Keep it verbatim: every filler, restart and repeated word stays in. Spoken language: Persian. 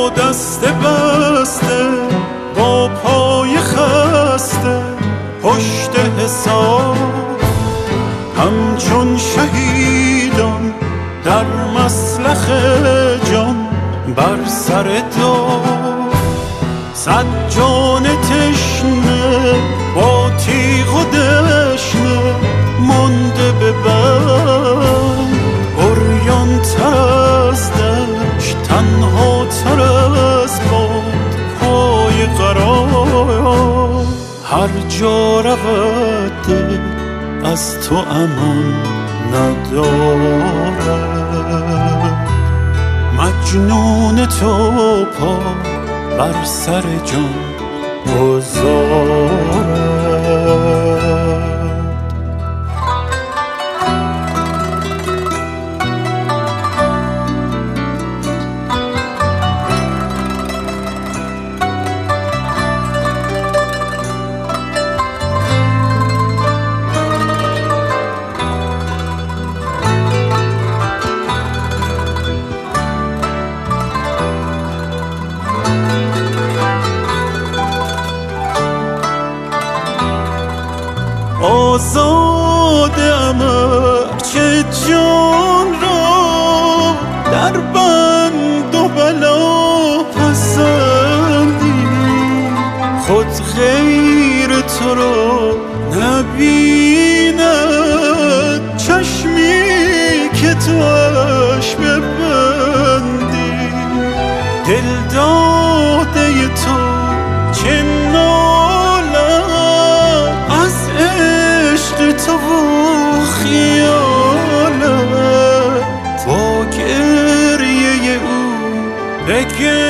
با دست بسته، با پای خسته پشت حساب، همچون شهیدان در مسلخ جان بر سر دار. صد جان تشنه با تیغ و دشنه مانده به بند، عریان تر از دشت تنها تر از باد پای قرار. هر جا رود دل از تو امان ندارد، مجنون تو پا بر سر جان گذارد. آزادم ارچه جان را در بند و بلا پسندی، خود غیر تو را نبیند چشمی که توش ببندی. دل داده تو چه تو و خیالت، با گریه او بگه